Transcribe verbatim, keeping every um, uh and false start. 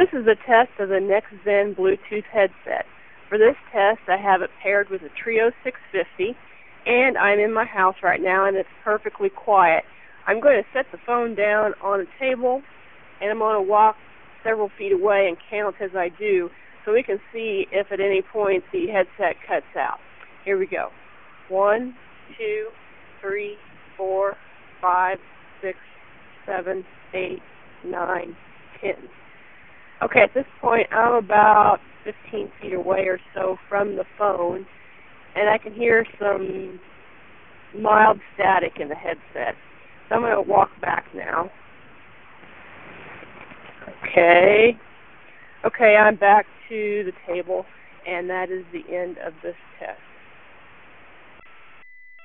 This is a test of the NextZen Bluetooth headset. For this test, I have it paired with a Trio six fifty, and I'm in my house right now, and it's perfectly quiet. I'm going to set the phone down on a table, and I'm going to walk several feet away and count as I do, so we can see if at any point the headset cuts out. Here we go. One, two, three, four, five, six, seven, eight, nine, ten. Okay, at this point, I'm about fifteen feet away or so from the phone, and I can hear some mild static in the headset. So I'm going to walk back now. Okay. Okay, I'm back to the table, and that is the end of this test.